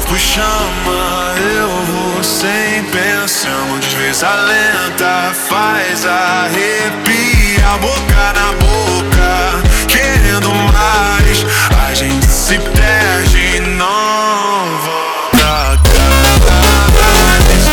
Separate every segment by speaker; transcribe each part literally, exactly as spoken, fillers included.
Speaker 1: corpo chama, eu você pensamos. Desalenta, faz arrepiar, boca na boca, querendo mais. A gente se perde e não volta atrás.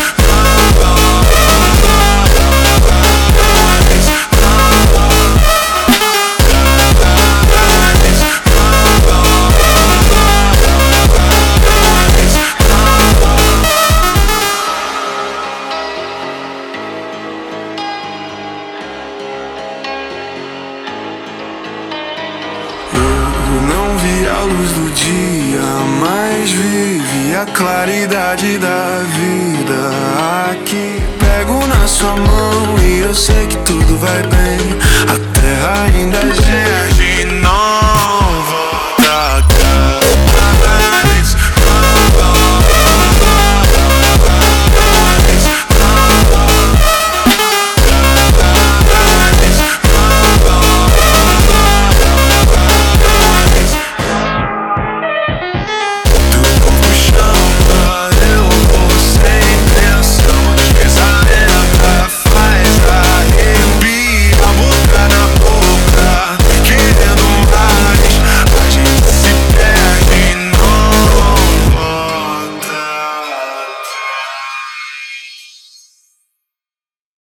Speaker 1: Não vi a luz do dia, mas vivi a claridade da vida. Aqui pego na sua mão e eu sei que tudo vai bem. A terra ainda